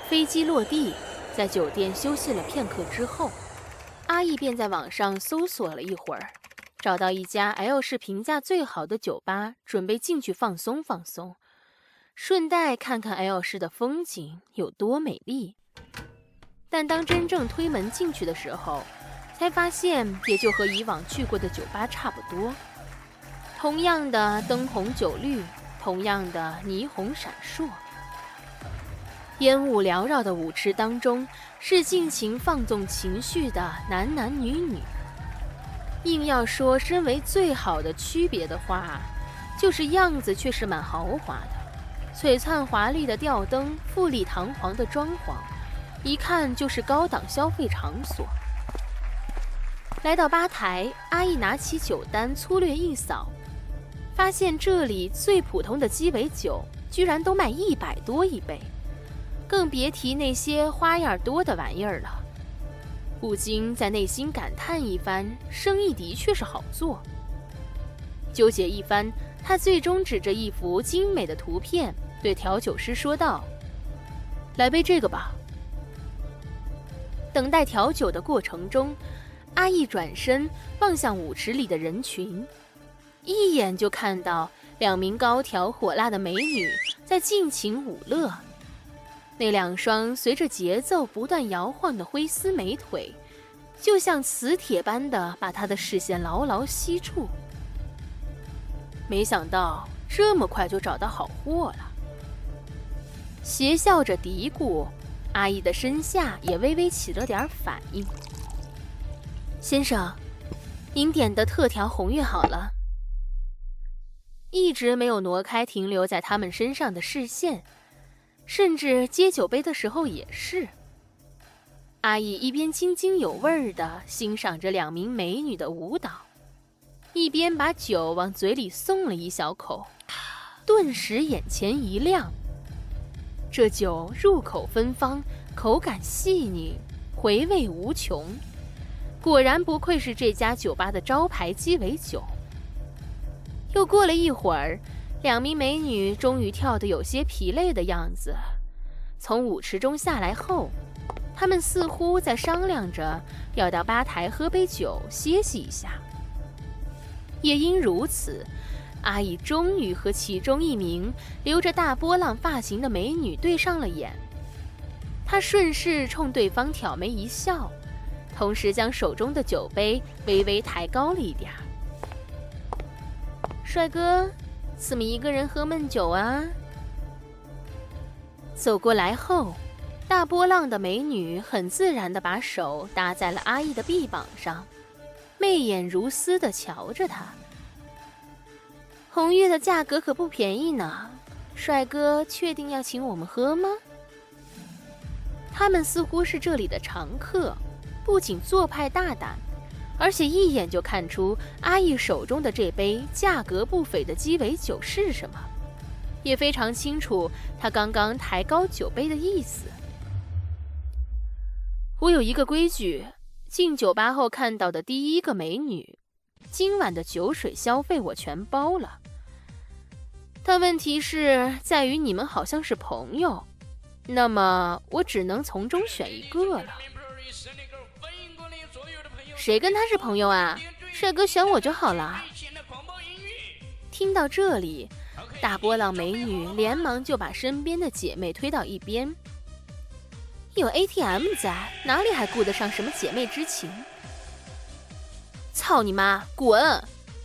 飞机落地，在酒店休息了片刻之后，阿义便在网上搜索了一会儿，找到一家 L 市评价最好的酒吧，准备进去放松放松，顺带看看 L 市的风景有多美丽。但当真正推门进去的时候，才发现也就和以往去过的酒吧差不多，同样的灯红酒绿，同样的霓虹闪烁。烟雾缭绕的舞池当中，是尽情放纵情绪的男男女女。硬要说身为最好的区别的话，就是样子却是蛮豪华的，璀璨华丽的吊灯，富丽堂皇的装潢，一看就是高档消费场所。来到吧台，阿义拿起酒单粗略一扫，发现这里最普通的鸡尾酒居然都卖100多一杯，更别提那些花样多的玩意儿了。不禁在内心感叹一番，生意的确是好做。纠结一番，他最终指着一幅精美的图片对调酒师说道：“来杯这个吧。”等待调酒的过程中，阿义转身望向舞池里的人群，一眼就看到2名高挑火辣的美女在尽情舞乐。那2双随着节奏不断摇晃的灰丝美腿，就像磁铁般的把他的视线牢牢吸住。没想到这么快就找到好货了。邪笑着嘀咕，阿义的身下也微微起了点反应。先生，您点的特调红月好了。一直没有挪开停留在他们身上的视线，甚至接酒杯的时候也是。阿义一边津津有味地欣赏着2名美女的舞蹈，一边把酒往嘴里送了一小口，顿时眼前一亮。这酒入口芬芳，口感细腻，回味无穷，果然不愧是这家酒吧的招牌鸡尾酒。又过了一会儿，2名美女终于跳得有些疲累的样子，从舞池中下来后，她们似乎在商量着要到吧台喝杯酒歇息一下。也因如此，阿义终于和其中一名留着大波浪发型的美女对上了眼。她顺势冲对方挑眉一笑，同时将手中的酒杯微微抬高了一点。帅哥，怎么一个人喝闷酒啊？走过来后，大波浪的美女很自然地把手搭在了阿义的臂膀上，媚眼如丝地瞧着他。红月的价格可不便宜呢，帅哥确定要请我们喝吗？他们似乎是这里的常客，不仅做派大胆，而且一眼就看出阿义手中的这杯价格不菲的鸡尾酒是什么，也非常清楚他刚刚抬高酒杯的意思。我有一个规矩，进酒吧后看到的第一个美女，今晚的酒水消费我全包了。但问题是在于你们好像是朋友，那么我只能从中选一个了。谁跟他是朋友啊？帅哥选我就好了。听到这里，大波浪美女连忙就把身边的姐妹推到一边。有 ATM 在，哪里还顾得上什么姐妹之情？操你妈，滚！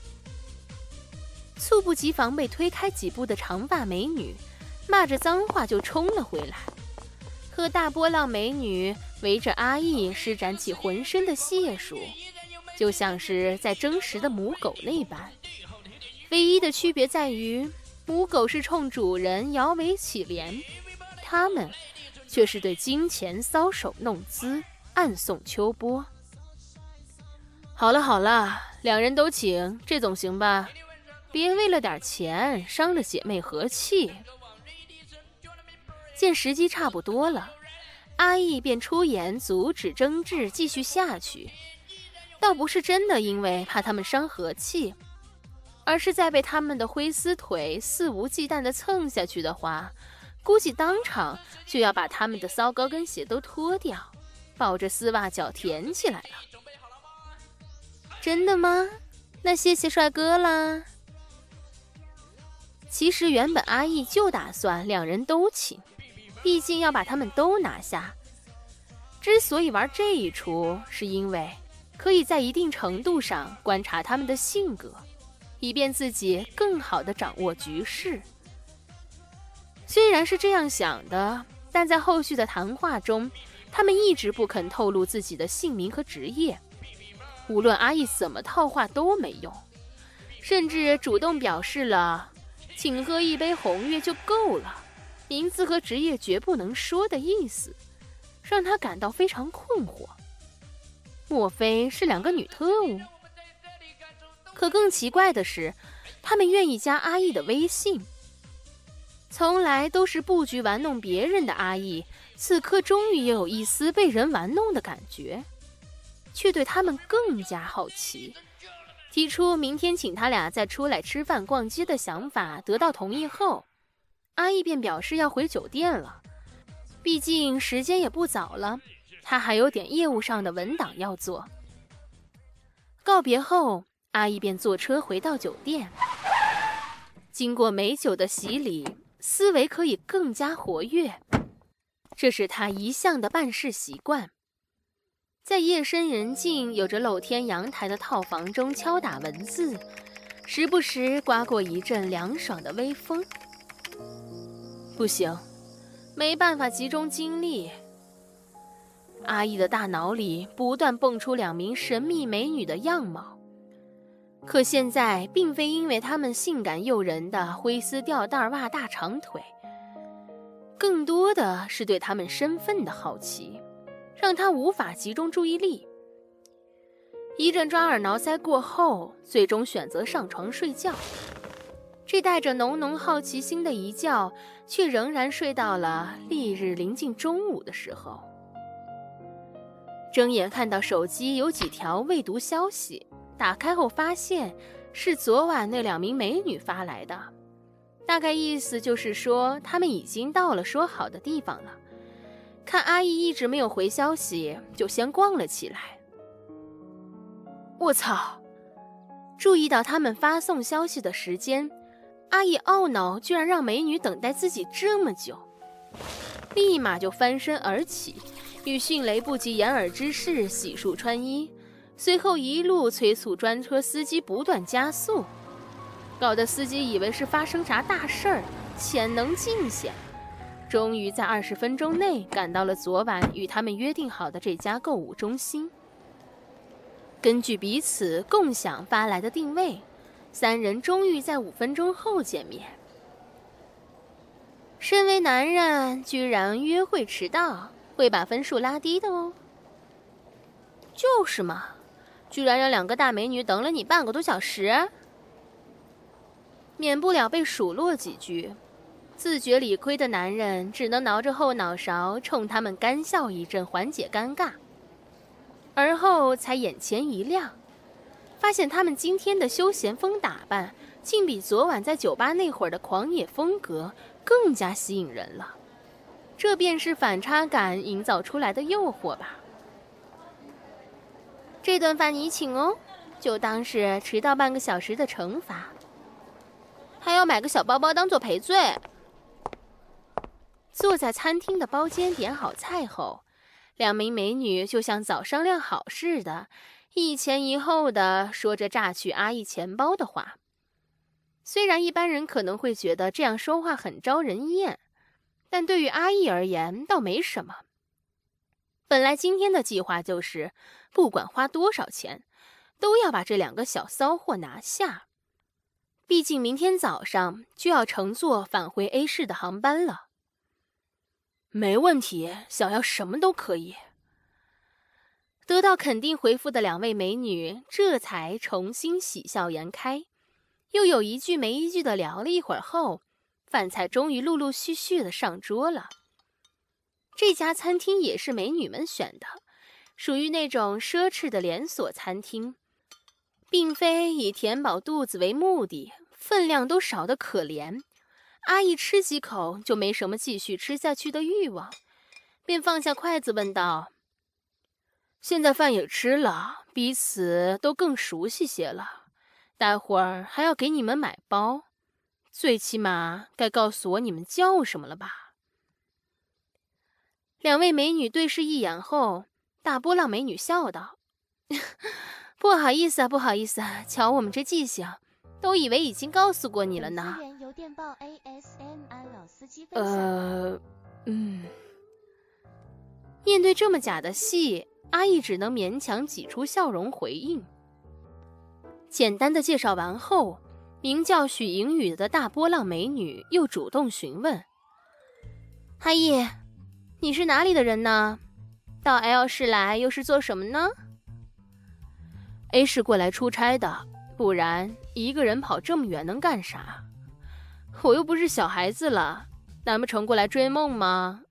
猝不及防被推开几步的长发美女骂着脏话就冲了回来，和大波浪美女围着阿义施展起浑身的解数，就像是在争食的母狗那般。唯一的区别在于，母狗是冲主人摇尾乞怜，它们却是对金钱搔首弄姿，暗送秋波。好了好了，2人都请，这总行吧？别为了点钱伤了姐妹和气。见时机差不多了，阿义便出言阻止争执继续下去，倒不是真的因为怕他们伤和气，而是在被他们的灰丝腿肆无忌惮地蹭下去的话， 估计当场就要把他们的骚高跟鞋都脱掉，抱着丝袜脚舔起来了。真的吗？那谢谢帅哥啦。其实原本阿义就打算两人都请，毕竟要把他们都拿下。之所以玩这一出，是因为可以在一定程度上观察他们的性格，以便自己更好地掌握局势。虽然是这样想的，但在后续的谈话中，他们一直不肯透露自己的姓名和职业。无论阿义怎么套话都没用，甚至主动表示了请喝一杯红月就够了，名字和职业绝不能说的意思，让他感到非常困惑。莫非是两个女特务？可更奇怪的是，他们愿意加阿义的微信。从来都是布局玩弄别人的阿义，此刻终于也有一丝被人玩弄的感觉，却对他们更加好奇。提出明天请他俩再出来吃饭逛街的想法得到同意后，阿义便表示要回酒店了，毕竟时间也不早了，他还有点业务上的文档要做。告别后，阿义便坐车回到酒店。经过美酒的洗礼，思维可以更加活跃，这是他一向的办事习惯。在夜深人静、有着露天阳台的套房中敲打文字，时不时刮过一阵凉爽的微风。不行，没办法集中精力。阿义的大脑里不断蹦出两名神秘美女的样貌，可现在并非因为她们性感诱人的灰丝吊带袜大长腿，更多的是对她们身份的好奇，让他无法集中注意力。一阵抓耳挠腮过后，最终选择上床睡觉。这带着浓浓好奇心的一觉，却仍然睡到了翌日临近中午的时候。睁眼看到手机有几条未读消息，打开后发现是昨晚那两名美女发来的，大概意思就是说她们已经到了说好的地方了。看阿义一直没有回消息，就先逛了起来。我操！注意到他们发送消息的时间，阿义懊恼居然让美女等待自己这么久，立马就翻身而起，与迅雷不及掩耳之势洗漱穿衣，随后一路催促专车司机不断加速，搞得司机以为是发生啥大事儿，潜能尽显。终于在20分钟内赶到了昨晚与他们约定好的这家购物中心。根据彼此共享发来的定位，三人终于在5分钟后见面。身为男人，居然约会迟到，会把分数拉低的哦。就是嘛，居然让两个大美女等了你半个多小时，免不了被数落几句。自觉理亏的男人只能挠着后脑勺冲他们干笑一阵缓解尴尬，而后才眼前一亮，发现他们今天的休闲风打扮竟比昨晚在酒吧那会儿的狂野风格更加吸引人了。这便是反差感营造出来的诱惑吧。这顿饭你请哦，就当是迟到半个小时的惩罚，还要买个小包包当做赔罪。坐在餐厅的包间点好菜后，两名美女就像早商量好似的，一前一后的说着榨取阿义钱包的话。虽然一般人可能会觉得这样说话很招人厌，但对于阿义而言倒没什么。本来今天的计划就是不管花多少钱，都要把这两个小骚货拿下。毕竟明天早上就要乘坐返回 A 市的航班了。没问题，想要什么都可以。得到肯定回复的两位美女这才重新喜笑颜开，又有一句没一句的聊了一会儿后，饭菜终于陆陆续续的上桌了。这家餐厅也是美女们选的，属于那种奢侈的连锁餐厅，并非以填饱肚子为目的，分量都少得可怜。 阿义吃几口就没什么继续吃下去的欲望，便放下筷子问道：现在饭也吃了，彼此都更熟悉些了，待会儿还要给你们买包，最起码该告诉我你们叫什么了吧？两位美女对视一眼后，大波浪美女笑道：不好意思啊，不好意思啊，瞧我们这记性，都以为已经告诉过你了呢。面对这么假的戏，阿义只能勉强挤出笑容回应。简单的介绍完后，名叫许莹雨的大波浪美女又主动询问：阿义，你是哪里的人呢？到 L 市来又是做什么呢？ A 市过来出差的，不然一个人跑这么远能干啥？我又不是小孩子了，难不成过来追梦吗？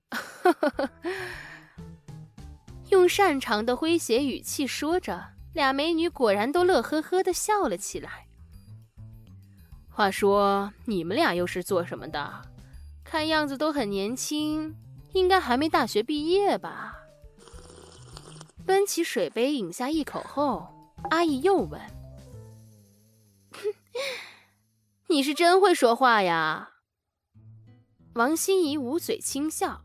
用擅长的诙谐语气说着，俩美女果然都乐呵呵地笑了起来。话说你们俩又是做什么的？看样子都很年轻，应该还没大学毕业吧？端起水杯饮下一口后，阿义又问：你是真会说话呀？王心怡捂嘴轻笑：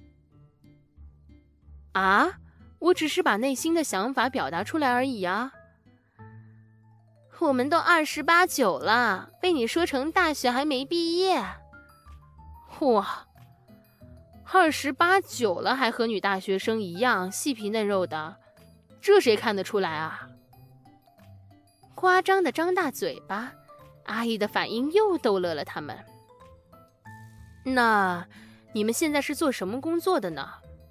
啊，我只是把内心的想法表达出来而已啊。我们都28、9了，被你说成大学还没毕业。哇，28、9了还和女大学生一样细皮嫩肉的，这谁看得出来啊？夸张的张大嘴巴，阿义的反应又逗乐了他们。那你们现在是做什么工作的呢？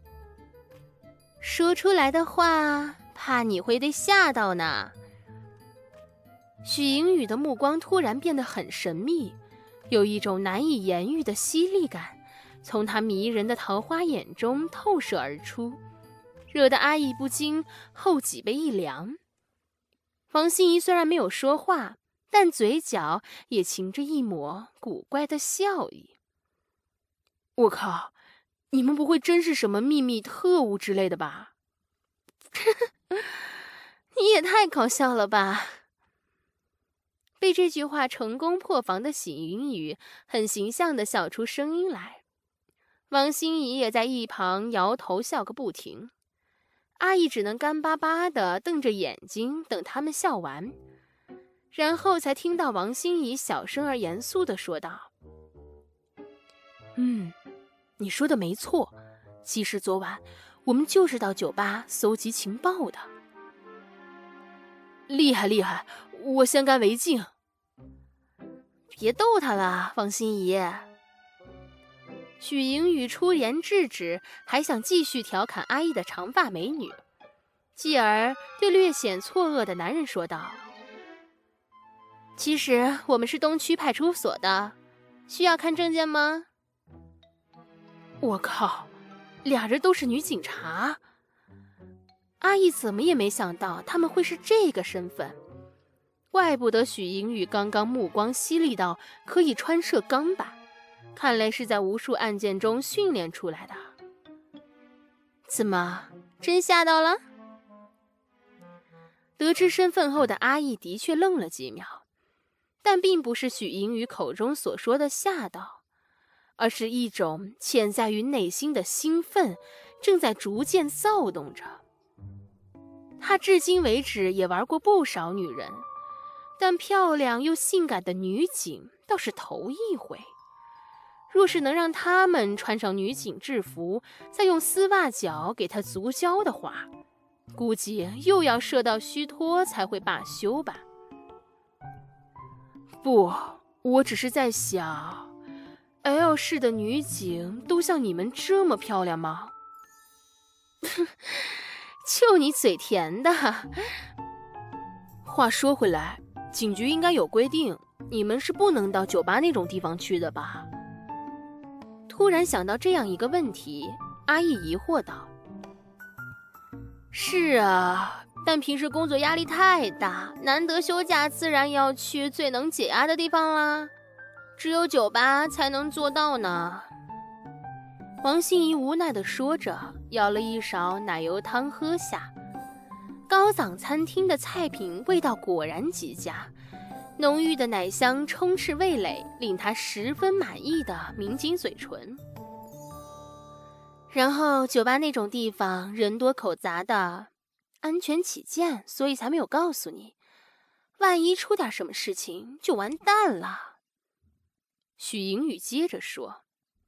说出来的话，怕你会被吓到呢。许莹雨的目光突然变得很神秘，有一种难以言喻的犀利感从她迷人的桃花眼中透射而出，惹得阿义不禁后脊背一凉。王心怡虽然没有说话，但嘴角也噙着一抹古怪的笑意。我靠，你们不会真是什么秘密特务之类的吧？你也太搞笑了吧！被这句话成功破防的许莹雨很形象地笑出声音来，王心怡也在一旁摇头笑个不停。阿义只能干巴巴地瞪着眼睛等他们笑完，然后才听到王心怡小声而严肃地说道：你说的没错，其实昨晚我们就是到酒吧搜集情报的。厉害厉害，我先干为敬。别逗他了，王心怡。许莹雨出言制止，还想继续调侃阿义的长发美女，继而对略显错愕的男人说道：其实我们是东区派出所的，需要看证件吗？我靠，俩人都是女警察。阿义怎么也没想到他们会是这个身份，怪不得许莹雨刚刚目光犀利到可以穿射钢板，看来是在无数案件中训练出来的。怎么，真吓到了？得知身份后的阿义的确愣了几秒，但并不是许莹雨口中所说的吓到，而是一种潜在于内心的兴奋正在逐渐躁动着。他至今为止也玩过不少女人，但漂亮又性感的女警倒是头一回。若是能让她们穿上女警制服，再用丝袜脚给她足胶的话，估计又要射到虚脱才会罢休吧。不，我只是在想，L 市的女警都像你们这么漂亮吗？就你嘴甜的。话说回来，警局应该有规定，你们是不能到酒吧那种地方去的吧？突然想到这样一个问题，阿义疑惑道：是啊，但平时工作压力太大，难得休假，自然要去最能解压的地方啦。 只有酒吧才能做到呢。王心怡无奈地说着，舀了一勺奶油汤喝下。高档餐厅的菜品味道果然极佳，浓郁的奶香充斥味蕾，令她十分满意地抿紧嘴唇。然后酒吧那种地方人多口杂的，安全起见，所以才没有告诉你，万一出点什么事情就完蛋了。许莹雨接着说。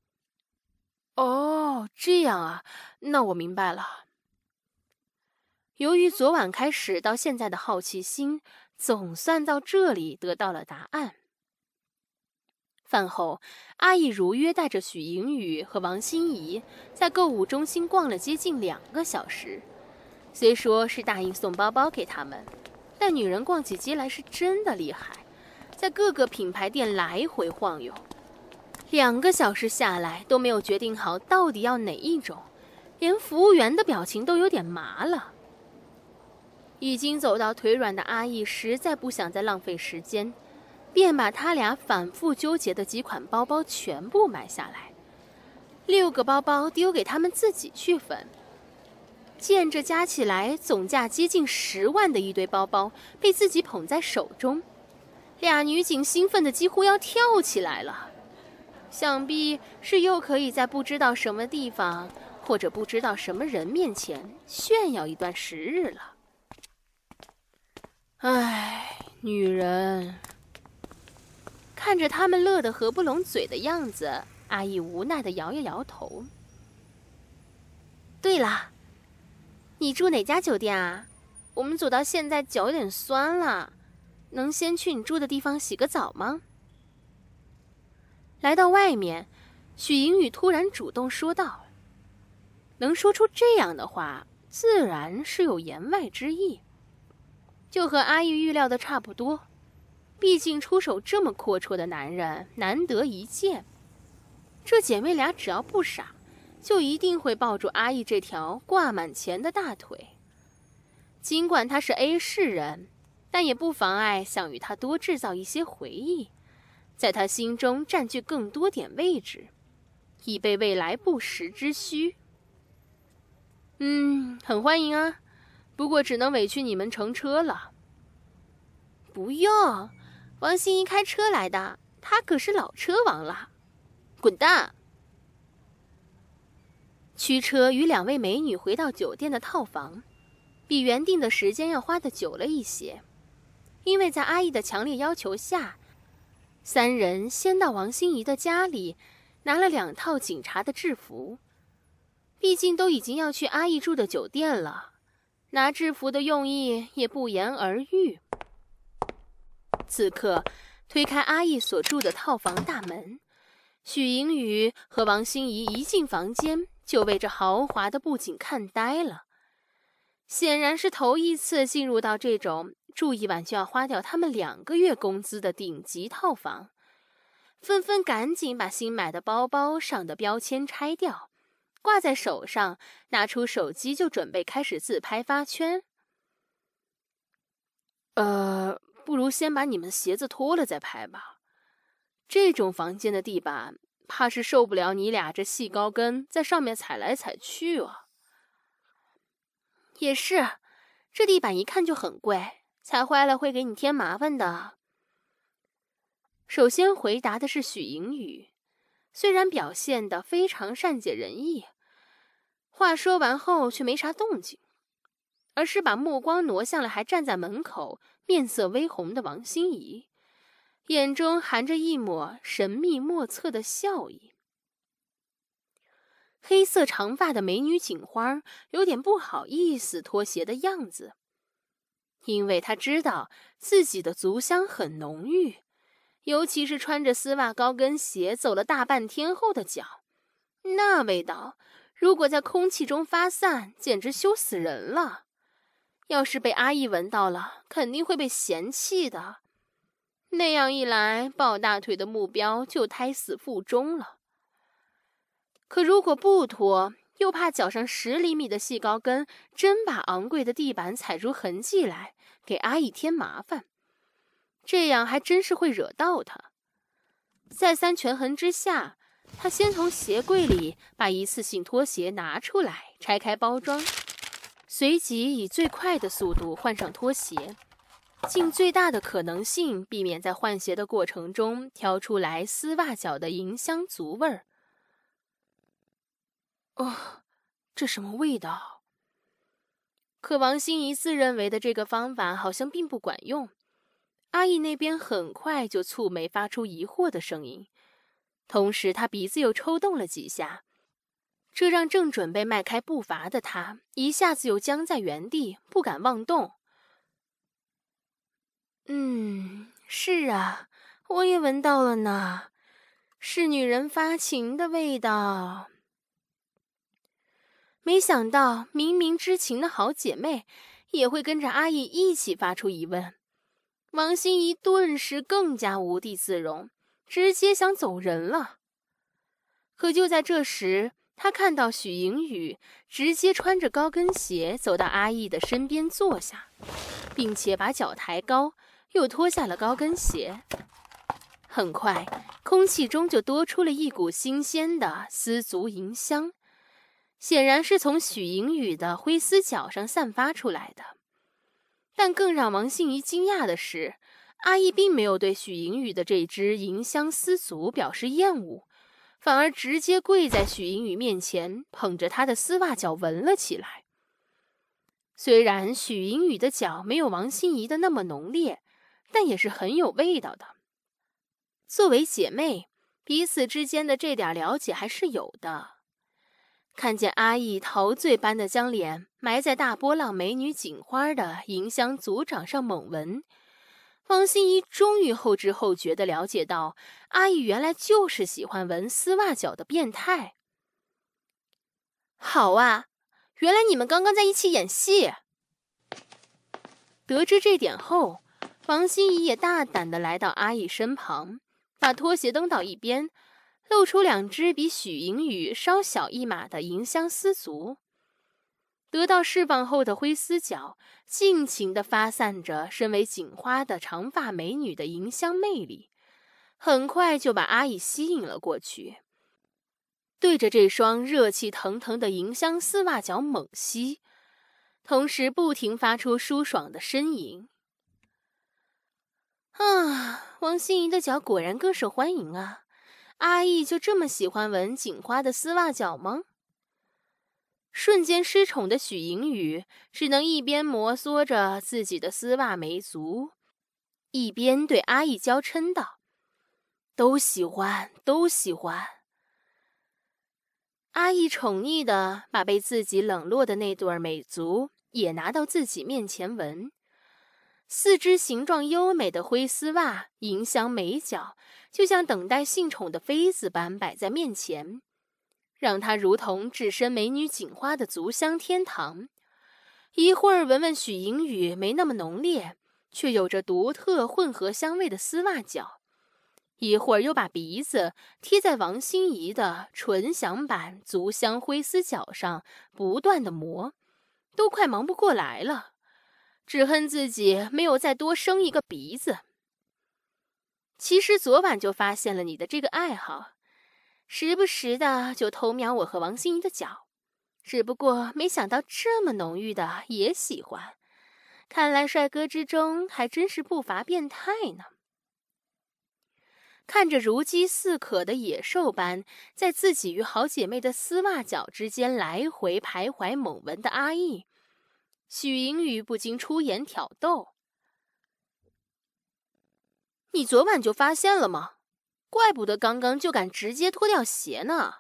哦，这样啊，那我明白了。由于昨晚开始到现在的好奇心，总算到这里得到了答案。饭后，阿义如约带着许莹雨和王心怡在购物中心逛了接近2个小时。虽说是答应送包包给他们，但女人逛起街来是真的厉害，在各个品牌店来回晃悠。2个小时下来都没有决定好到底要哪一种，连服务员的表情都有点麻了。已经走到腿软的阿义实在不想再浪费时间，便把他俩反复纠结的几款包包全部买下来，6个包包丢给他们自己去分。见着加起来总价接近10万的一堆包包被自己捧在手中，俩女警兴奋的几乎要跳起来了。想必是又可以在不知道什么地方或者不知道什么人面前炫耀一段时日了。唉，女人。看着他们乐得合不拢嘴的样子，阿义无奈地摇摇头。对了，你住哪家酒店啊？我们走到现在脚有点酸了，能先去你住的地方洗个澡吗？来到外面，许莹雨突然主动说道。能说出这样的话，自然是有言外之意，就和阿义预料的差不多。毕竟出手这么阔绰的男人难得一见，这姐妹俩只要不傻，就一定会抱住阿义这条挂满钱的大腿。尽管他是 A 市人，但也不妨碍想与他多制造一些回忆，在他心中占据更多点位置，以备未来不时之需。很欢迎啊，不过只能委屈你们乘车了。不用，王心怡开车来的，她可是老车王了。滚蛋！驱车与2位美女回到酒店的套房，比原定的时间要花得久了一些，因为在阿义的强烈要求下，3人先到王心怡的家里拿了2套警察的制服。毕竟都已经要去阿义住的酒店了，拿制服的用意也不言而喻。此刻推开阿义所住的套房大门，许莹雨和王心怡一进房间就为这豪华的布景看呆了，显然是头一次进入到这种住一晚就要花掉他们2个月工资的顶级套房，纷纷赶紧把新买的包包上的标签拆掉，挂在手上，拿出手机就准备开始自拍发圈。不如先把你们鞋子脱了再拍吧。这种房间的地板，怕是受不了你俩这细高跟在上面踩来踩去啊。也是，这地板一看就很贵，踩坏了会给你添麻烦的。首先回答的是许莹雨，虽然表现得非常善解人意，话说完后却没啥动静，而是把目光挪向了还站在门口面色微红的王心怡，眼中含着一抹神秘莫测的笑意。黑色长发的美女警花有点不好意思脱鞋的样子，因为她知道自己的足香很浓郁，尤其是穿着丝袜高跟鞋走了大半天后的脚，那味道如果在空气中发散，简直羞死人了。要是被阿义闻到了，肯定会被嫌弃的。那样一来，抱大腿的目标就胎死腹中了。可如果不脱，又怕脚上10厘米的细高跟真把昂贵的地板踩出痕迹来，给阿义添麻烦，这样还真是会惹到他。 再三权衡之下，他先从鞋柜里把一次性拖鞋拿出来，拆开包装，随即以最快的速度换上拖鞋，尽最大的可能性避免在换鞋的过程中挑出来丝袜脚的银香足味儿。这什么味道？可王心怡自认为的这个方法好像并不管用。阿义那边很快就蹙眉发出疑惑的声音，同时他鼻子又抽动了几下，这让正准备迈开步伐的他一下子又僵在原地，不敢妄动。是啊，我也闻到了呢，是女人发情的味道。没想到明明知情的好姐妹也会跟着阿义一起发出疑问。王心怡顿时更加无地自容，直接想走人了。可就在这时，她看到许莹雨直接穿着高跟鞋走到阿义的身边坐下，并且把脚抬高，又脱下了高跟鞋。很快，空气中就多出了一股新鲜的丝足银香，显然是从许莹雨的灰丝脚上散发出来的。但更让王心怡惊讶的是，阿义并没有对许莹雨的这只银香丝足表示厌恶，反而直接跪在许莹雨面前，捧着她的丝袜脚闻了起来。虽然许莹雨的脚没有王心怡的那么浓烈，但也是很有味道的。作为姐妹，彼此之间的这点了解还是有的。看见阿义陶醉般的将脸埋在大波浪美女锦花的银香足掌上猛闻，王心怡终于后知后觉地了解到，阿义原来就是喜欢闻丝袜脚的变态。好啊，原来你们刚刚在一起演戏。得知这点后，王心怡也大胆地来到阿义身旁，把拖鞋蹬到一边，露出两只比许莹雨稍小一码的银香丝足。得到释放后的灰丝脚尽情地发散着身为锦花的长发美女的银香魅力，很快就把阿义吸引了过去，对着这双热气腾腾的银香丝袜脚猛吸，同时不停发出舒爽的呻吟。王心怡的脚果然更受欢迎啊！阿义就这么喜欢闻锦花的丝袜脚吗？瞬间失宠的许莹雨只能一边摩挲着自己的丝袜美足，一边对阿义娇嗔道：“都喜欢，都喜欢。”阿义宠溺地把被自己冷落的那对美足也拿到自己面前闻。四只形状优美的灰丝袜，银香美脚，就像等待幸宠的妃子般摆在面前，让她如同置身美女锦花的足香天堂。一会儿闻闻许莹雨没那么浓烈，却有着独特混合香味的丝袜脚，一会儿又把鼻子贴在王心怡的纯享版足香灰丝脚上，不断地磨，都快忙不过来了。只恨自己没有再多生一个鼻子。其实昨晚就发现了你的这个爱好，时不时的就偷瞄我和王心怡的脚，只不过没想到这么浓郁的也喜欢。看来帅哥之中还真是不乏变态呢。看着如饥似渴的野兽般在自己与好姐妹的丝袜脚之间来回徘徊猛闻的阿义，许莹雨不禁出言挑逗：“你昨晚就发现了吗？怪不得刚刚就敢直接脱掉鞋呢。”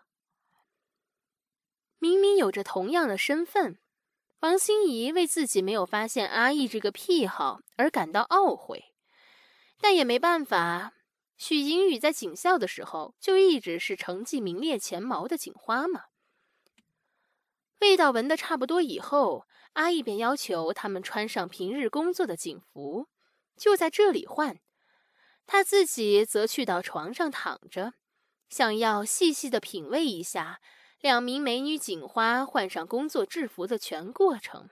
明明有着同样的身份，王心怡为自己没有发现阿义这个癖好而感到懊悔，但也没办法，许莹雨在警校的时候就一直是成绩名列前茅的警花嘛。味道闻得差不多以后，阿义便要求他们穿上平日工作的警服，就在这里换。他自己则去到床上躺着，想要细细地品味一下两名美女警花换上工作制服的全过程。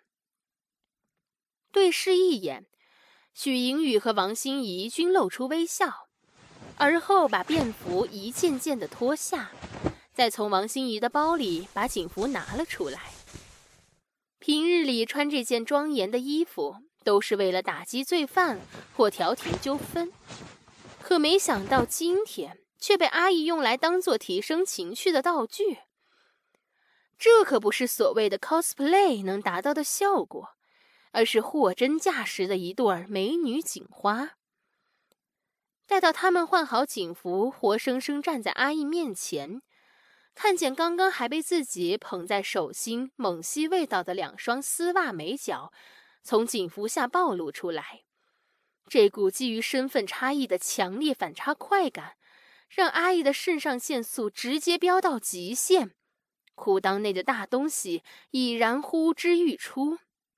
对视一眼，许莹雨和王心怡均露出微笑， 而后把便服一件件地脱下，再从王心怡的包里把警服拿了出来。平日里穿这件庄严的衣服，都是为了打击罪犯或调停纠纷，可没想到今天却被阿姨用来当作提升情趣的道具。这可不是所谓的 cosplay 能达到的效果，而是货真价实的一对美女警花。待到他们换好警服，活生生站在阿姨面前，看见刚刚还被自己捧在手心猛吸味道的2双丝袜美脚从警服下暴露出来，这股基于身份差异的强烈反差快感让阿姨的肾上腺素直接飙到极限，裤裆内的大东西已然呼之欲出。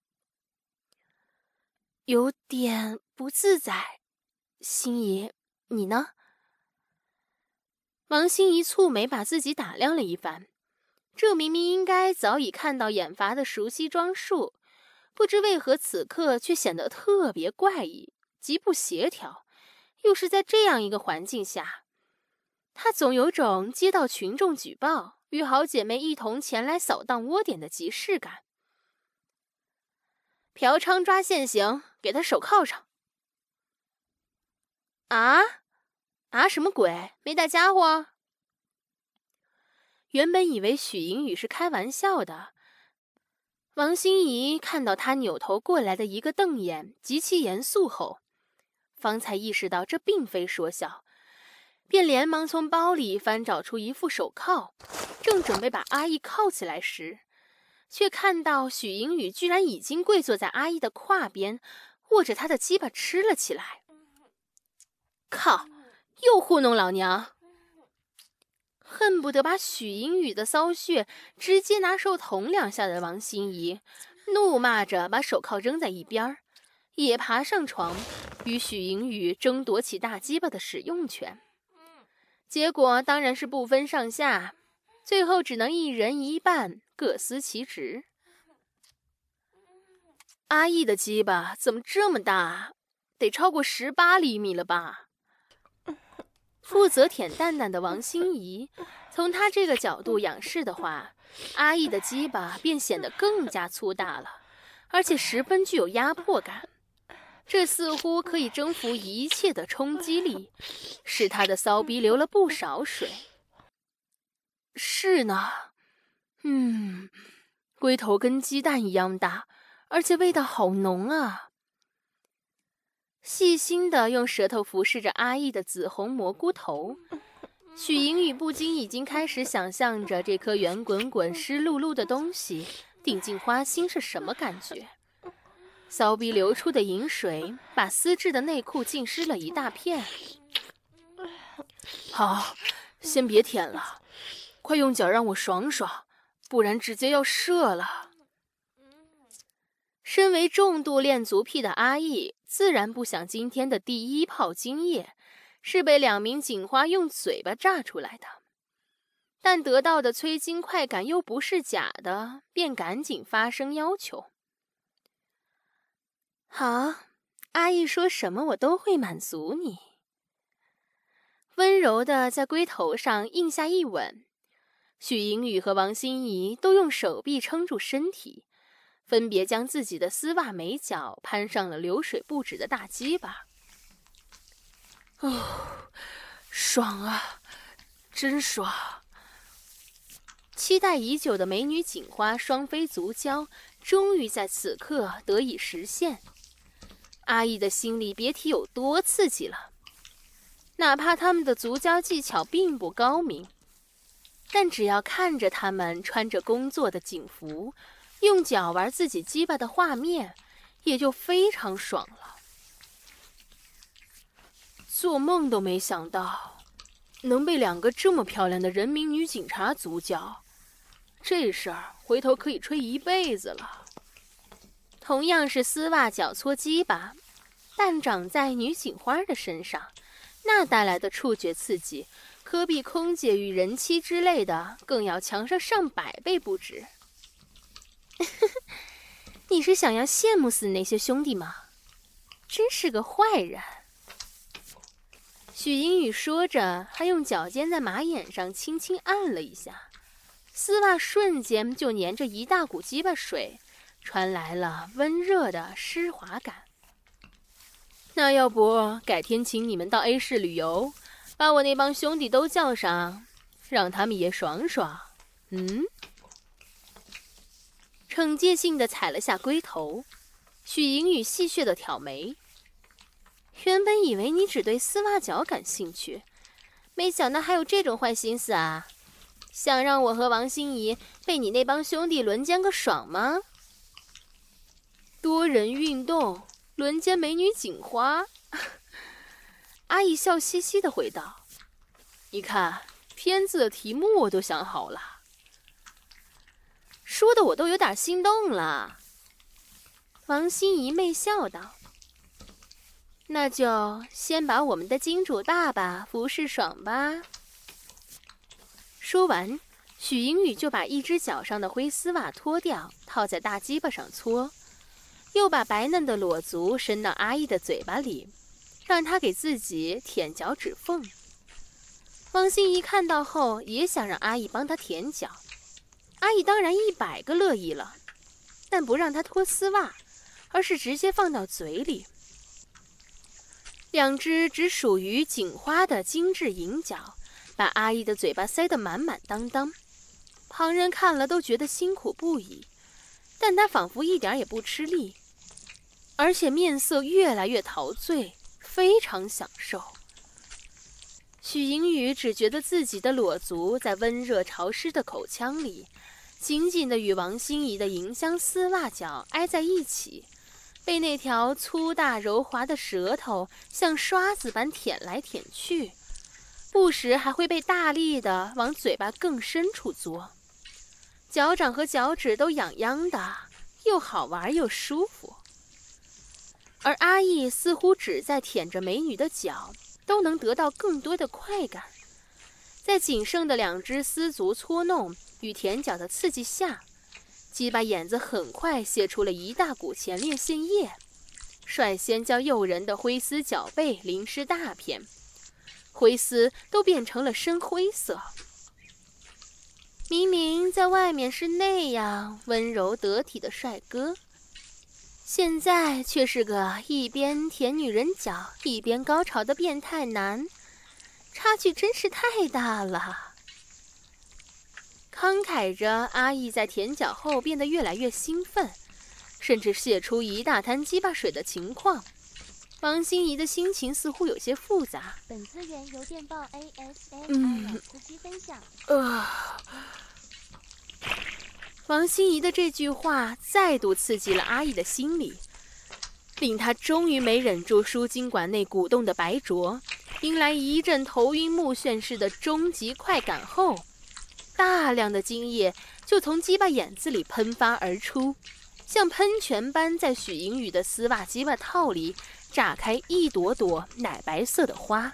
有点不自在，心怡，你呢？王心怡蹙眉把自己打量了一番，这明明应该早已看到眼乏的熟悉装束，不知为何此刻却显得特别怪异，极不协调。又是在这样一个环境下，她总有种接到群众举报，与好姐妹一同前来扫荡窝点的即视感。嫖娼抓现行，给他手铐上。什么鬼？没带家伙？原本以为许莹雨是开玩笑的，王心怡看到他扭头过来的一个瞪眼，极其严肃后，方才意识到这并非说笑，便连忙从包里翻找出一副手铐，正准备把阿姨铐起来时，却看到许莹雨居然已经跪坐在阿姨的胯边，握着她的鸡巴吃了起来。靠，又糊弄老娘！恨不得把许莹雨的骚穴直接拿手捅2下的王心怡，怒骂着把手铐扔在一边，也爬上床，与许莹雨争夺起大鸡巴的使用权。结果当然是不分上下，最后只能一人一半，各司其职。阿义的鸡巴怎么这么大？得超过18厘米了吧？负责舔蛋蛋的王心怡，从她这个角度仰视的话，阿义的鸡巴便显得更加粗大了，而且十分具有压迫感。这似乎可以征服一切的冲击力，使他的骚逼流了不少水。是呢，龟头跟鸡蛋一样大，而且味道好浓啊。细心地用舌头服侍着阿义的紫红蘑菇头，许莹雨不禁已经开始想象着这颗圆滚滚湿漉漉的东西顶进花心是什么感觉。骚逼流出的饮水把丝质的内裤浸湿了一大片。好，先别舔了，快用脚让我爽爽，不然直接要射了。身为重度恋足癖的阿义，自然不想今天的第一炮精液是被2名警花用嘴巴炸出来的，但得到的催经快感又不是假的，便赶紧发声要求。好，阿义说什么我都会满足你。温柔地在龟头上印下一吻，许莹雨和王心怡都用手臂撑住身体，分别将自己的丝袜美脚攀上了流水不止的大鸡巴。爽啊，真爽！期待已久的美女警花双飞足交终于在此刻得以实现。阿义的心里别提有多刺激了，哪怕他们的足交技巧并不高明，但只要看着他们穿着工作的警服，用脚玩自己鸡巴的画面，也就非常爽了。做梦都没想到，能被2个这么漂亮的人民女警察足交，这事儿回头可以吹一辈子了。同样是丝袜脚搓鸡巴，但长在女警花的身上，那带来的触觉刺激，可比空姐与人妻之类的更要强上上100倍不止。你是想要羡慕死那些兄弟吗？真是个坏人。 许英语说着，还用脚尖在马眼上轻轻按了一下，丝袜瞬间就粘着一大股鸡巴水，传来了温热的湿滑感。那要不改天请你们到 A 市旅游，把我那帮兄弟都叫上，让他们也爽爽。惩戒性地踩了下龟头。许莹雨戏谑地挑眉，原本以为你只对丝袜脚感兴趣，没想到还有这种坏心思啊！想让我和王心怡被你那帮兄弟轮奸个爽吗？多人运动，轮奸美女警花。阿姨笑嘻嘻地回道：你看，片子的题目我都想好了。说的我都有点心动了。王心怡媚笑道：那就先把我们的金主爸爸服侍爽吧。说完，许英语就把一只脚上的灰丝袜脱掉，套在大鸡巴上搓，又把白嫩的裸足伸到阿姨的嘴巴里，让她给自己舔脚趾缝。王心怡看到后也想让阿姨帮她舔脚，阿姨当然100个乐意了，但不让她脱丝袜，而是直接放到嘴里。两只只属于警花的精致银脚把阿姨的嘴巴塞得满满当当，旁人看了都觉得辛苦不已，但她仿佛一点也不吃力，而且面色越来越陶醉，非常享受。许莹雨只觉得自己的裸足在温热潮湿的口腔里紧紧地与王心怡的银香丝袜脚挨在一起，被那条粗大柔滑的舌头像刷子般舔来舔去，不时还会被大力地往嘴巴更深处嘬，脚掌和脚趾都痒痒的，又好玩又舒服。而阿义似乎只在舔着美女的脚，都能得到更多的快感。在仅剩的2只丝足搓弄与舔脚的刺激下，鸡巴眼子很快泄出了一大股前列腺液，率先将诱人的灰丝脚背淋湿大片，灰丝都变成了深灰色。明明在外面是那样温柔得体的帅哥，现在却是个一边舔女人脚一边高潮的变态男，差距真是太大了。慷慨着，阿义在舔脚后变得越来越兴奋，甚至泄出一大滩鸡巴水的情况。王心怡的心情似乎有些复杂。 本次原邮电报 ASMR 司机分享。 王心怡的这句话再度刺激了阿义的心理，令他终于没忍住输精管内鼓动的白灼，迎来一阵头晕目眩式的终极快感后，大量的精液就从鸡巴眼子里喷发而出，像喷泉般在许莹雨的丝袜鸡巴套里炸开一朵朵奶白色的花。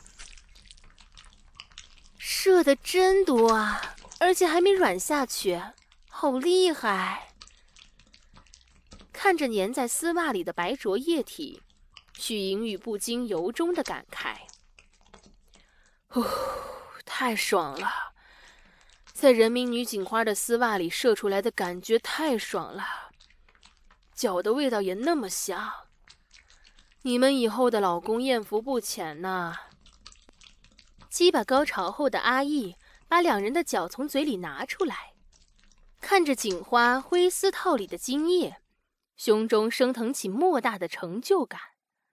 射得真多啊，而且还没软下去，好厉害！看着粘在丝袜里的白浊液体，许莹雨不禁由衷的感慨：太爽了！在人民女警花的丝袜里射出来的感觉太爽了，脚的味道也那么香。你们以后的老公艳福不浅呐。鸡巴高潮后的阿义把2人的脚从嘴里拿出来，看着警花灰丝套里的精液，胸中升腾起莫大的成就感。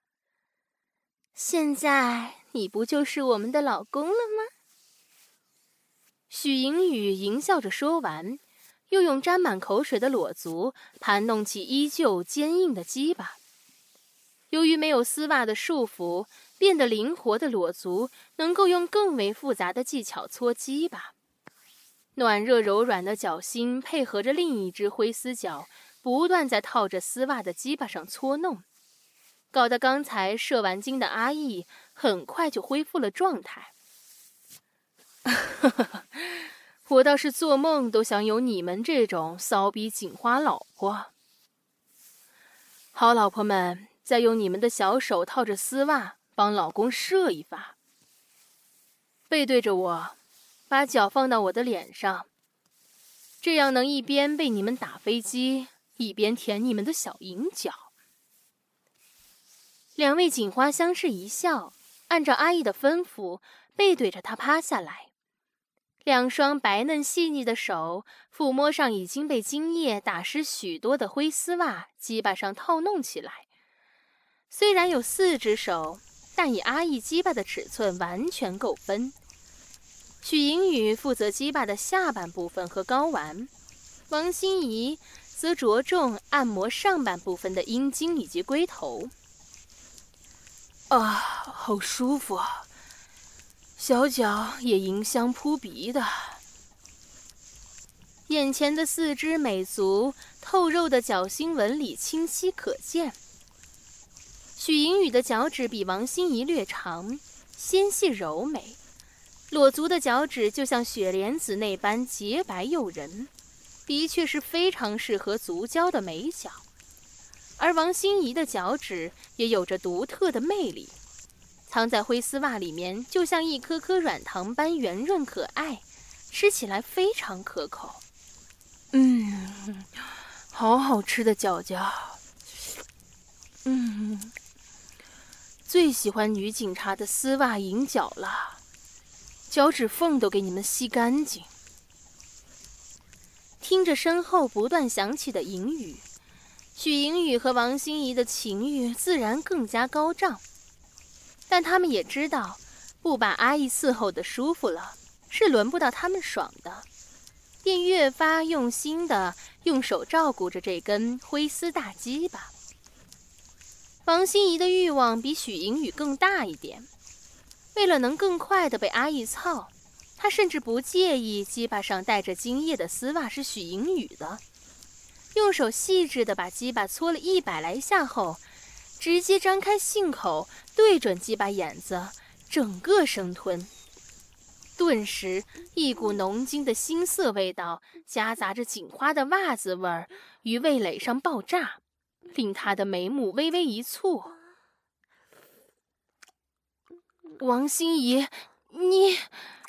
现在你不就是我们的老公了吗？许莹雨淫笑着说完，又用沾满口水的裸足盘弄起依旧坚硬的鸡巴。由于没有丝袜的束缚，变得灵活的裸足能够用更为复杂的技巧搓鸡巴。暖热柔软的脚心配合着另一只灰丝脚，不断在套着丝袜的鸡巴上搓弄，搞得刚才射完精的阿义很快就恢复了状态。我倒是做梦都想有你们这种骚逼警花老婆。好老婆们，再用你们的小手套着丝袜帮老公射一发， 背对着我，把脚放到我的脸上，这样能一边被你们打飞机，一边舔你们的小银角。两位警花相视一笑，按照阿姨的吩咐，背对着她趴下来，两双白嫩细腻的手抚摸上已经被精液打湿许多的灰丝袜，鸡巴上套弄起来。虽然有4只手，但以阿姨鸡巴的尺寸完全够分。许莹雨负责鸡巴的下半部分和睾丸，王心怡则着重按摩上半部分的阴茎以及龟头。啊，好舒服啊！小脚也银香扑鼻的。眼前的4只美足透肉的脚心纹理清晰可见。许莹雨的脚趾比王心怡略长，纤细柔美，裸足的脚趾就像雪莲子那般洁白诱人，的确是非常适合足交的美脚。而王心怡的脚趾也有着独特的魅力，藏在灰丝袜里面，就像一颗颗软糖般圆润可爱，吃起来非常可口。好好吃的脚脚。最喜欢女警察的丝袜银脚了，脚趾缝都给你们吸干净。听着身后不断响起的淫语，许莹雨和王心怡的情欲自然更加高涨，但他们也知道，不把阿姨伺候的舒服了，是轮不到他们爽的，便越发用心地用手照顾着这根灰丝大鸡巴。王心怡的欲望比许莹雨更大一点，为了能更快地被阿姨操，她甚至不介意鸡巴上带着精液的丝袜是许莹雨的，用手细致地把鸡巴搓了100来下后，直接张开信口，对准鸡巴眼子，整个生吞。顿时，一股浓精的腥涩味道夹杂着警花的袜子味儿，于味蕾上爆炸，令他的眉目微微一蹙。王心怡，你……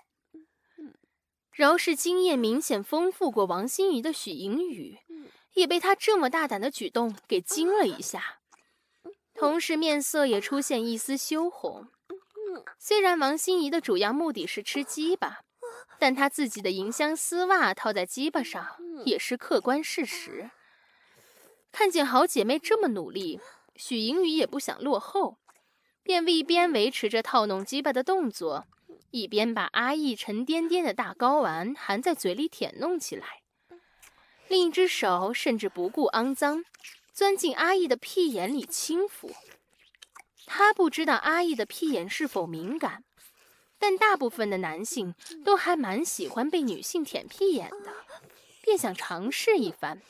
饶是经验明显丰富过王心怡的许莹雨，也被他这么大胆的举动给惊了一下，同时面色也出现一丝羞红。虽然王心怡的主要目的是吃鸡巴，但她自己的银香丝袜套在鸡巴上也是客观事实。看见好姐妹这么努力，许莹雨也不想落后，便一边维持着套弄鸡巴的动作，一边把阿义沉甸甸的大睾丸含在嘴里舔弄起来。另一只手甚至不顾肮脏，钻进阿义的屁眼里轻抚。他不知道阿义的屁眼是否敏感，但大部分的男性都还蛮喜欢被女性舔屁眼的，便想尝试一番。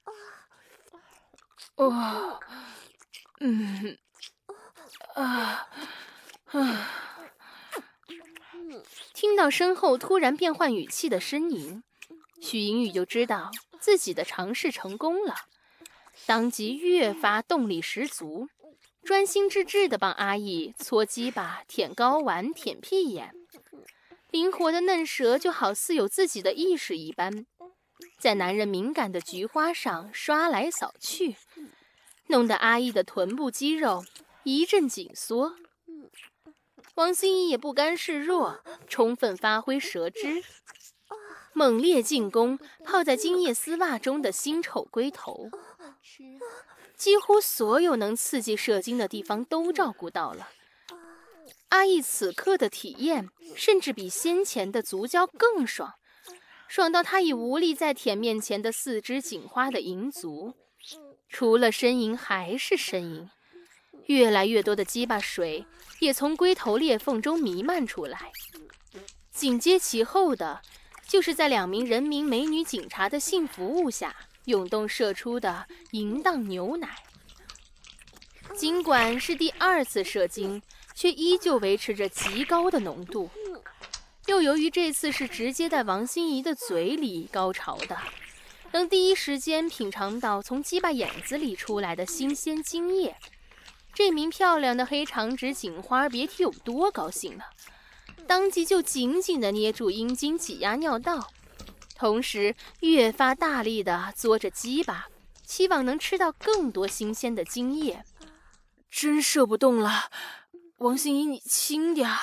听到身后突然变换语气的呻吟，许莹雨就知道自己的尝试成功了，当即越发动力十足，专心致志地帮阿义搓鸡巴、舔睾丸、舔屁眼，灵活的嫩舌就好似有自己的意识一般，在男人敏感的菊花上刷来扫去，弄得阿义的臀部肌肉一阵紧缩。王心怡也不甘示弱，充分发挥舌汁，猛烈进攻泡在精液丝袜中的腥臭龟头，几乎所有能刺激射精的地方都照顾到了。阿义此刻的体验甚至比先前的足交更爽，爽到他已无力再舔面前的4只锦花的银足，除了呻吟还是呻吟，越来越多的鸡巴水也从龟头裂缝中弥漫出来。紧接其后的就是在2名人民美女警察的性服务下涌动射出的淫荡牛奶。尽管是第2次射精，却依旧维持着极高的浓度，又由于这次是直接在王心怡的嘴里高潮的，能第一时间品尝到从鸡巴眼子里出来的新鲜精液，这名漂亮的黑长直警花别提有多高兴了， 当即就紧紧地捏住阴茎挤压尿道，同时越发大力地嘬着鸡巴，期望能吃到更多新鲜的精液。 真射不动了，王心怡，你轻点儿。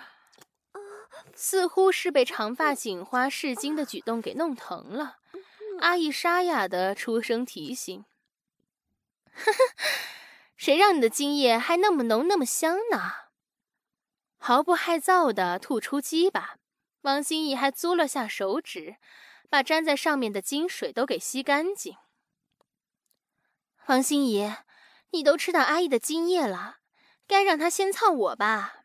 似乎是被长发警花试精的举动给弄疼了，阿姨沙哑地出声提醒：“呵呵，谁让你的精液还那么浓那么香呢？”毫不害臊地吐出鸡巴，王心怡还嘬了下手指，把粘在上面的精水都给吸干净。王心怡，你都吃到阿姨的精液了，该让她先操我吧。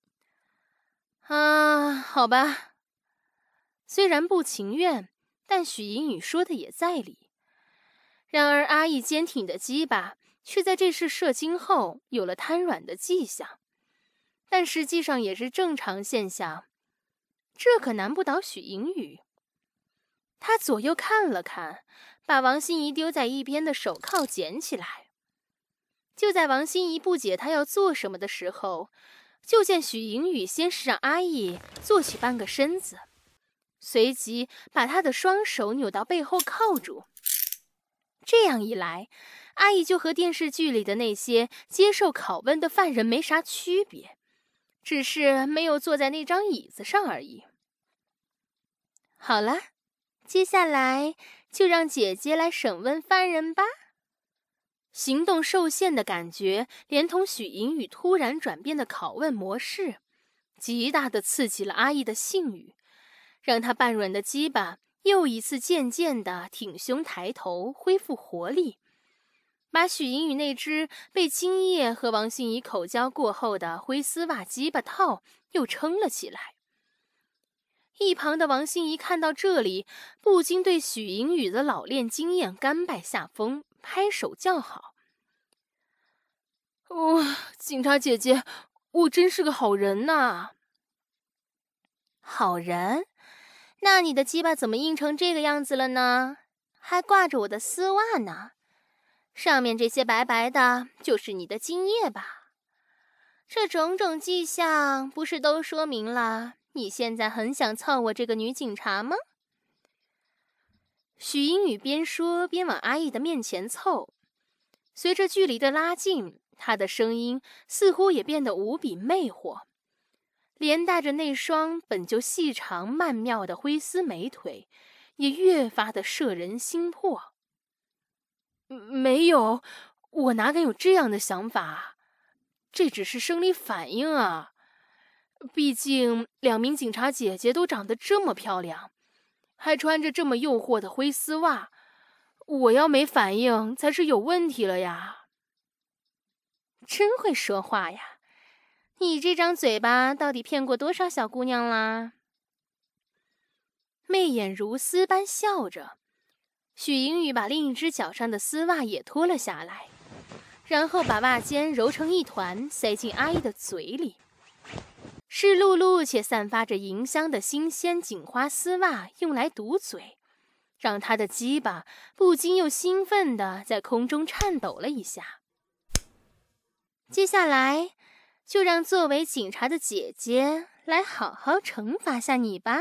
好吧。虽然不情愿，但许银宇说的也在理。然而阿义坚挺的鸡巴却在这次射精后有了瘫软的迹象，但实际上也是正常现象，这可难不倒许银宇。他左右看了看，把王心怡丢在一边的手铐捡起来。就在王心怡不解他要做什么的时候，就见许银宇先是让阿义坐起半个身子，随即把他的双手扭到背后铐住。这样一来，阿义就和电视剧里的那些接受拷问的犯人没啥区别，只是没有坐在那张椅子上而已。好了，接下来就让姐姐来审问犯人吧。行动受限的感觉，连同许银宇突然转变的拷问模式，极大地刺激了阿义的性欲，让他半软的鸡巴又一次渐渐地挺胸抬头，恢复活力，把许银宇那只被精液和王心怡口交过后的灰丝袜鸡巴套又撑了起来。一旁的王心怡看到这里，不禁对许银宇的老练经验甘拜下风，拍手叫好。 警察姐姐，我真是个好人呐。 好人？那你的鸡巴怎么硬成这个样子了呢？还挂着我的丝袜呢，上面这些白白的就是你的精液吧？这种种迹象不是都说明了你现在很想操我这个女警察吗？许英语边说边往阿义的面前凑，随着距离的拉近，她的声音似乎也变得无比魅惑，连带着那双本就细长曼妙的灰丝美腿也越发的摄人心魄。 没有，我哪敢有这样的想法，这只是生理反应啊。毕竟两名警察姐姐都长得这么漂亮，还穿着这么诱惑的灰丝袜，我要没反应才是有问题了呀。 真会说话呀，你这张嘴巴到底骗过多少小姑娘啦？媚眼如丝般笑着，许英语把另一只脚上的丝袜也脱了下来，然后把袜尖揉成一团塞进阿姨的嘴里。湿漉漉且散发着银香的新鲜锦花丝袜用来堵嘴，让她的鸡巴不禁又兴奋地在空中颤抖了一下。接下来就让作为警察的姐姐来好好惩罚下你吧。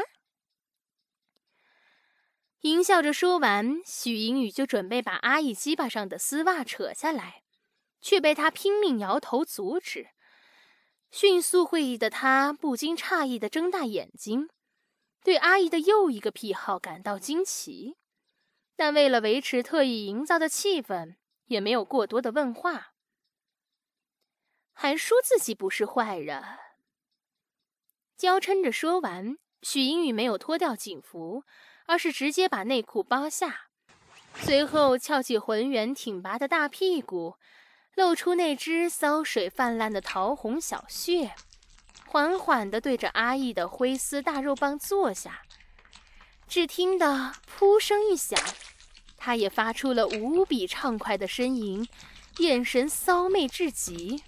淫笑着说完，许英语就准备把阿义鸡巴上的丝袜扯下来，却被他拼命摇头阻止。迅速会意的他不禁诧异地睁大眼睛，对阿义的又一个癖好感到惊奇，但为了维持特意营造的气氛，也没有过多的问话。还说自己不是坏人。娇嗔着说完，许英语没有脱掉警服，而是直接把内裤扒下，随后翘起浑圆挺拔的大屁股，露出那只骚水泛滥的桃红小穴，缓缓地对着阿义的灰丝大肉棒坐下。只听得噗声一响，他也发出了无比畅快的呻吟，眼神骚媚至极。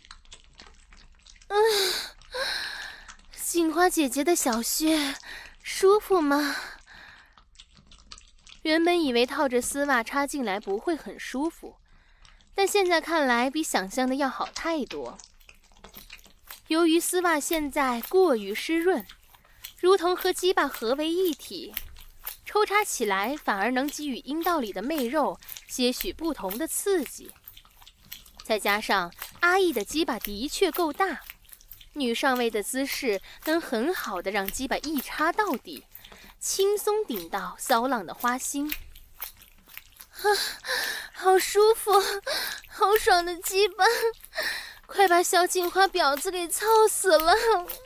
锦花姐姐的小穴舒服吗？原本以为套着丝袜插进来不会很舒服，但现在看来比想象的要好太多。由于丝袜现在过于湿润， 如同和鸡巴合为一体，抽插起来反而能给予阴道里的媚肉些许不同的刺激。再加上阿义的鸡巴的确够大，女上位的姿势能很好的让鸡巴一插到底，轻松顶到骚浪的花心。好舒服，好爽的鸡巴，快把小锦花婊子给操死了。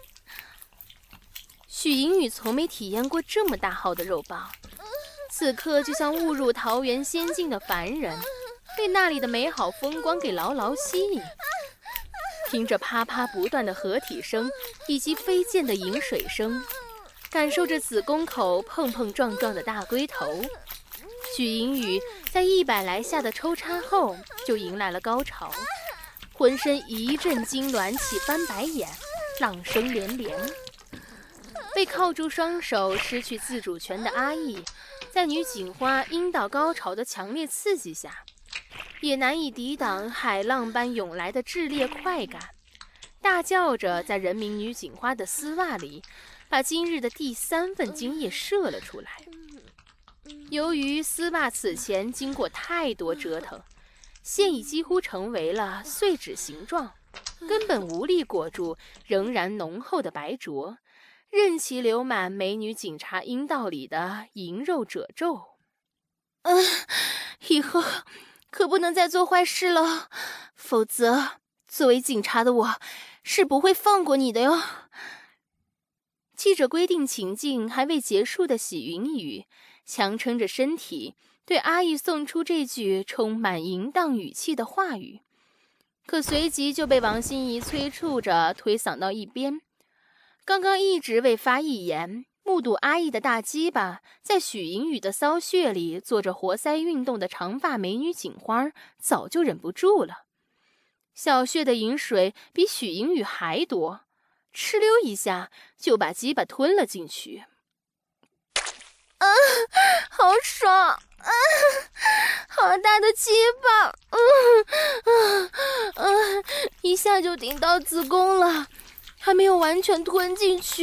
许银宇从没体验过这么大号的肉棒，此刻就像误入桃源仙境的凡人，被那里的美好风光给牢牢吸引。听着啪啪不断的合体声以及飞溅的饮水声，感受着子宫口碰碰撞撞的大龟头，许银宇在100来下的抽插后就迎来了高潮，浑身一阵痉挛起翻白眼，浪声连连。被铐住双手失去自主权的阿义，在女警花阴道高潮的强烈刺激下，也难以抵挡海浪般涌来的炽烈快感，大叫着在人民女警花的丝袜里把今日的第3份精液射了出来。由于丝袜此前经过太多折腾，现已几乎成为了碎纸形状，根本无力裹住仍然浓厚的白浊，任其流满美女警察阴道里的淫肉褶皱。以后可不能再做坏事了，否则作为警察的我是不会放过你的哟。记着规定情境还未结束的喜云雨，强撑着身体对阿义送出这句充满淫荡语气的话语，可随即就被王心怡催促着推搡到一边。刚刚一直未发一言，目睹阿义的大鸡巴在许银宇的骚穴里做着活塞运动的长发美女警花早就忍不住了。小穴的饮水比许银宇还多，哧溜一下就把鸡巴吞了进去。好爽！好大的鸡巴！一下就顶到子宫了，还没有完全吞进去。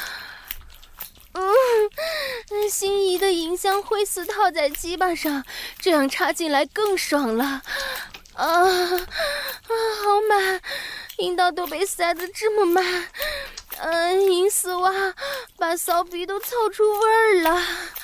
心仪的银香灰丝套在鸡巴上，这样插进来更爽了。好满，阴道都被塞得这么满。银丝袜把骚逼都操出味儿了。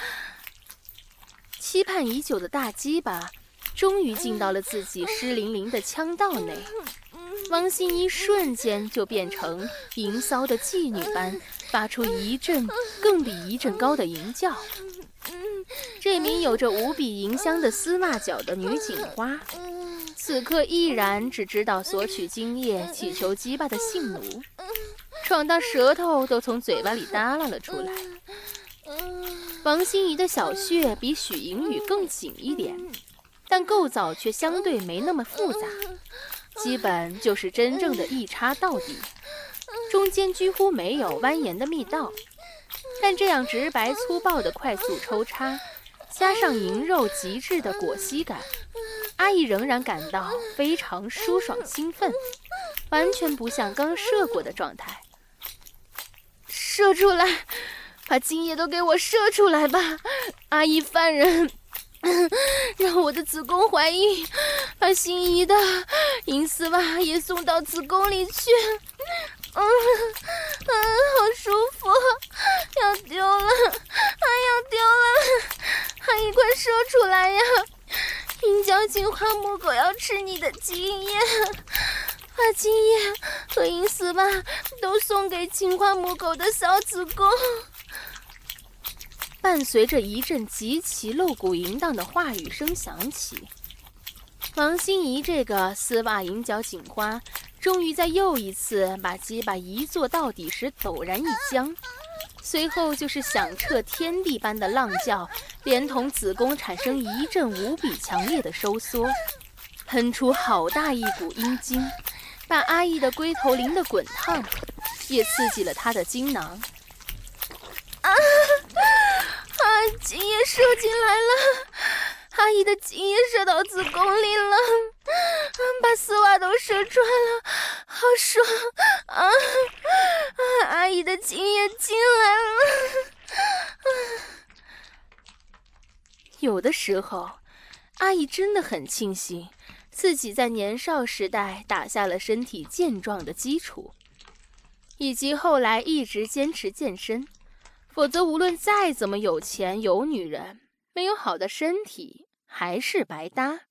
期盼已久的大鸡巴终于进到了自己湿淋淋的腔道内，王心怡瞬间就变成淫骚的妓女般，发出一阵更比一阵高的淫叫。这名有着无比淫香的丝袜脚的女警花，此刻依然只知道索取精液祈求鸡巴的性奴，爽到舌头都从嘴巴里耷拉了出来。王心怡的小穴比许银宇更紧一点，但构造却相对没那么复杂，基本就是真正的一插到底，中间几乎没有蜿蜒的密道。但这样直白粗暴的快速抽插，加上淫肉极致的裹吸感，阿义仍然感到非常舒爽兴奋，完全不像刚射过的状态。射出来，把精液都给我射出来吧，阿义犯人，让我的子宫怀孕，把心仪的银丝袜也送到子宫里去。好舒服，要丢了，要丢了，阿义快射出来呀！阴交金花母狗要吃你的精液，把精液和银丝袜都送给金花母狗的小子宫。伴随着一阵极其露骨淫荡的话语声响起，王心怡这个丝袜银角警花终于在又一次把鸡巴一坐到底时陡然一僵，随后就是响彻天地般的浪叫，连同子宫产生一阵无比强烈的收缩，喷出好大一股阴茎，把阿义的龟头淋得滚烫，也刺激了他的精囊。精液射进来了，阿义的精液射到子宫里了，把丝袜都射穿了， 好爽啊！阿姨的精液进来了。有的时候，阿姨真的很庆幸自己在年少时代打下了身体健壮的基础，以及后来一直坚持健身，否则无论再怎么有钱有女人，没有好的身体还是白搭。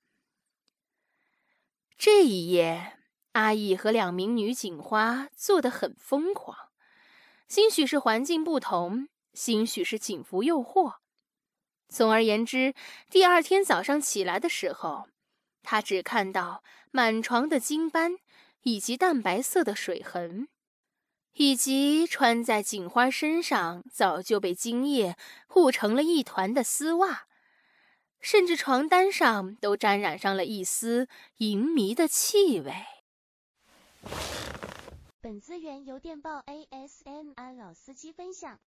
这一夜，阿义和2名女警花做得很疯狂，兴许是环境不同，兴许是警服诱惑。总而言之，第二天早上起来的时候，他只看到满床的精斑，以及淡白色的水痕，以及穿在警花身上早就被精液糊成了一团的丝袜，甚至床单上都沾染上了一丝淫迷的气味。 本资源由电报 ASMR 老司机分享。